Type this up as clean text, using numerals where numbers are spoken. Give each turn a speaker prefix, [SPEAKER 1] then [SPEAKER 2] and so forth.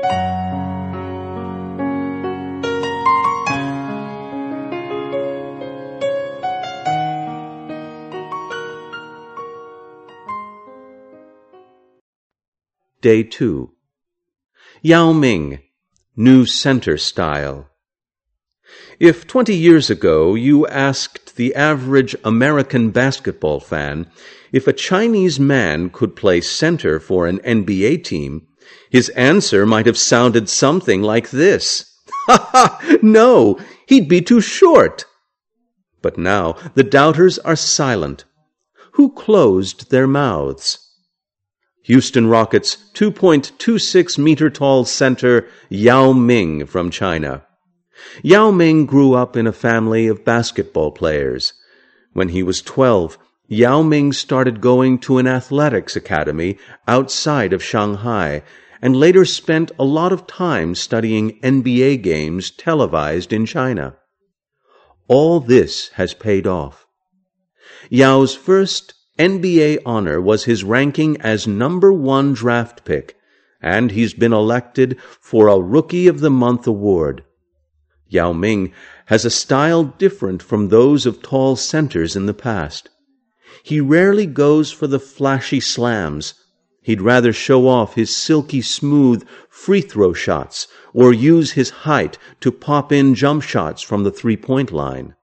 [SPEAKER 1] Day 2. Yao Ming, New Center Style. If 20 years ago you asked the average American basketball fan if a Chinese man could play center for an NBA team, his answer might have sounded something like this. Ha ha! No, he'd be too short. But now the doubters are silent. Who closed their mouths? Houston Rockets' 2.26-meter-tall center Yao Ming from China. Yao Ming grew up in a family of basketball players. When he was 12, Yao Ming started going to an athletics academy outside of Shanghai and later spent a lot of time studying NBA games televised in China. All this has paid off. Yao's first NBA honor was his ranking as #1 draft pick, and he's been elected for a Rookie of the Month award. Yao Ming has a style different from those of tall centers in the past. He rarely goes for the flashy slams. He'd rather show off his silky smooth free throw shots or use his height to pop in jump shots from the three-point line.